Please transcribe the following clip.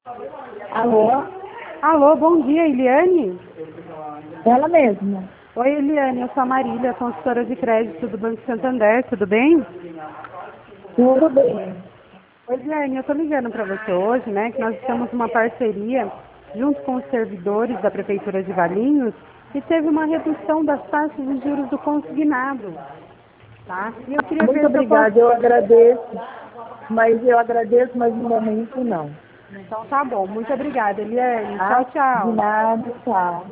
Alô? Alô, bom dia, Eliane? Ela mesma. Oi, Eliane, eu sou a Marília, consultora de crédito do Banco Santander, tudo bem? Tudo bem. Oi, Eliane, eu estou ligando para você hoje, né, que nós temos uma parceria junto com os servidores da Prefeitura de Valinhos e teve uma redução das taxas de juros do consignado, tá? E eu queria Muito ver se eu posso... obrigada, eu agradeço, mas no momento não. Então tá bom, muito obrigada, Eliane. Tá? Tchau, De tchau. nada, tchau.